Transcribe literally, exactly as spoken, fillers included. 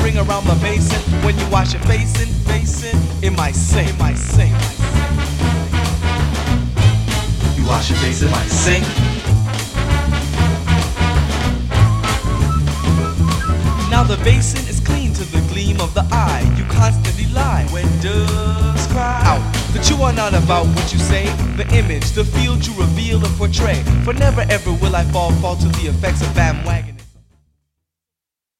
ring around the basin. When you wash your face in, facing, it might sing, it might sing. You wash your face, it might sing. Now the basin is clean to the gleam of the eye. You constantly lie when doves cry out, that you are not about what you say. The image, the field you reveal and portray. For never ever will I fall, fall to the effects of bandwagon.